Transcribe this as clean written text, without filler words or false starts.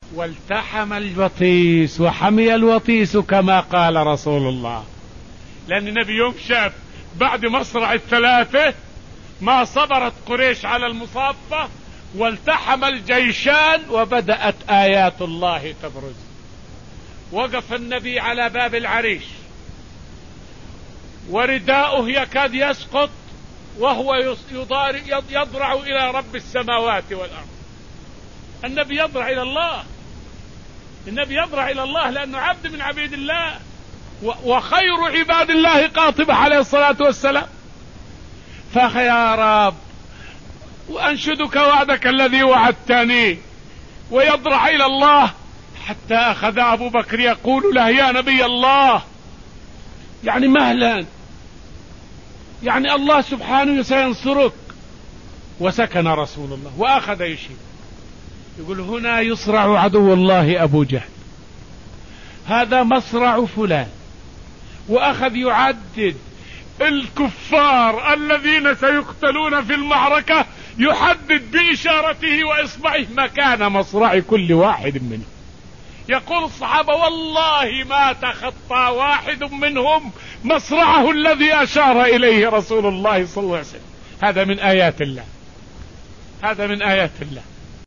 والتحم الوطيس وحمي الوطيس كما قال رسول الله. لأن النبي يوم شاف بعد مصرع الثلاثة ما صبرت قريش على المصافة، والتحم الجيشان وبدأت آيات الله تبرز. وقف النبي على باب العريش ورداؤه يكاد يسقط وهو يضرع إلى رب السماوات والأرض. النبي يضرع إلى الله، النبي يضرع إلى الله لأنه عبد من عبيد الله وخير عباد الله قاطبة عليه الصلاة والسلام. فيا رب وأنشدك وعدك الذي وعدتني، ويضرع إلى الله حتى أخذ أبو بكر يقول له يا نبي الله، يعني مهلا، يعني الله سبحانه سينصرك. وسكن رسول الله وأخذ يشير يقول هنا يصرع عدو الله أبو جهل، هذا مصرع فلان، وأخذ يعدد الكفار الذين سيقتلون في المعركة، يحدد بإشارته وإصبعه مكان مصرع كل واحد منهم. يقول الصحابة والله ما تخطى واحد منهم مصرعه الذي أشار إليه رسول الله صلى الله عليه وسلم. هذا من آيات الله، هذا من آيات الله.